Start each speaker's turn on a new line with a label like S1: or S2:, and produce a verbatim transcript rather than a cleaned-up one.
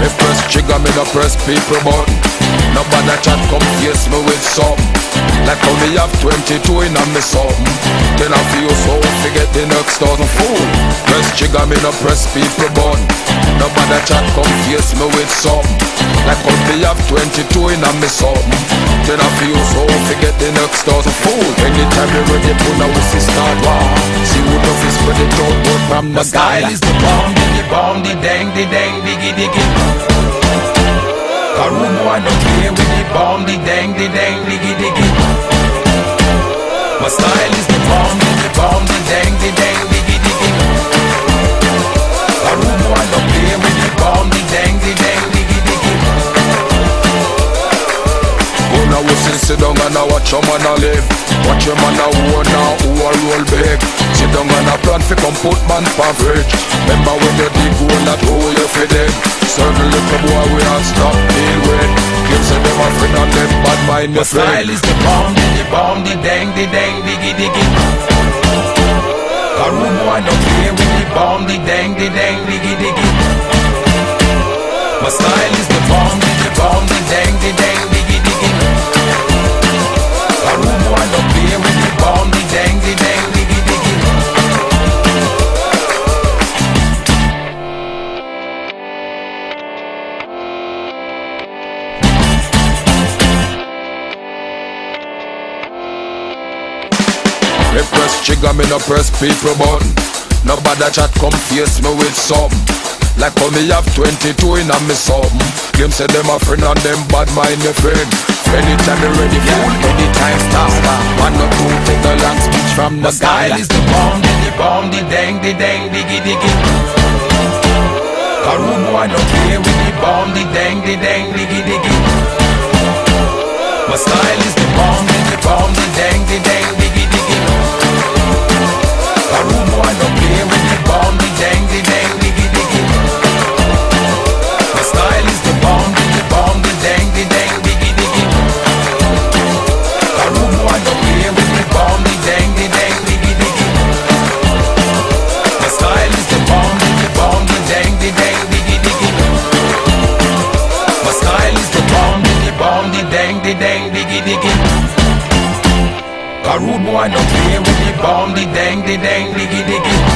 S1: Me press trigger, me no press people button. Nobody chat come face me with something. Like how me have twenty-two in a me something. Then I feel so forget the next thousand fool. Press trigger, me no press people button. Nobody chat come face me with something. Like how me have twenty-two in a me something. Then I feel so forget the next thousand fool. Anytime you ready, pull a whistle start war. See who the fist spread it out, but from the sky.
S2: Style is the bomb, the bomb, the dang, the dang, diggy diggy. Karumo I don't play with the bomb, the dang, the dang, diggy diggy. My style is the bomb, the bomb, the dang, the dang, diggy diggy. Karumo I don't play with the bomb, the dang, the dang, diggy diggy.
S1: Go now whistle, sit down and I watch your man a live. Watch your man a war now, who a roll big. Sit down and a plan fi come put man for bridge. Remember when you dig hole that hole you fi dig. Certain little boy we are stop deal with. Give say them a friend and them bad mind me friend.
S2: My style is the bomb, the bomb, the dang, the dang, diggy diggy. Karumo I don't play with the bomb, the dang, the dang, diggy diggy. My style is the bomb, the bomb, the dang, the dang, diggy diggy. Karumo I don't play with the bomb, the dang, the dang, diggy diggy.
S1: Me press trigger, me no press people button. Nobody chat come face me with something. Like how me have twenty-two in a me something. Them say them a friend and them bad mind me friend. Anytime me ready fool, anytime start. One or two take a long speech from the
S2: My style
S1: sky.
S2: is the bomb, the bomb, the dang, the dang, diggy diggy. Karumo I don't play with the bomb, the dang, the dang, diggy diggy. My style is the bomb, the bomb, the dang, the dang, diggy diggy. Karumo I don't play with the bomb, the dang, the dang, diggy diggy. My style is the bomb, the bomb, the dang, the dang, diggy diggy. Karumo I don't play with the bomb, the dang, the dang, diggy diggy. My style is the bomb, the bomb, the dang, the dang, diggy diggy. My style is the bomb, the bomb, the dang, the dang, diggy diggy. Karumo I don't play with the bomb, the dang, the dang, diggy diggy.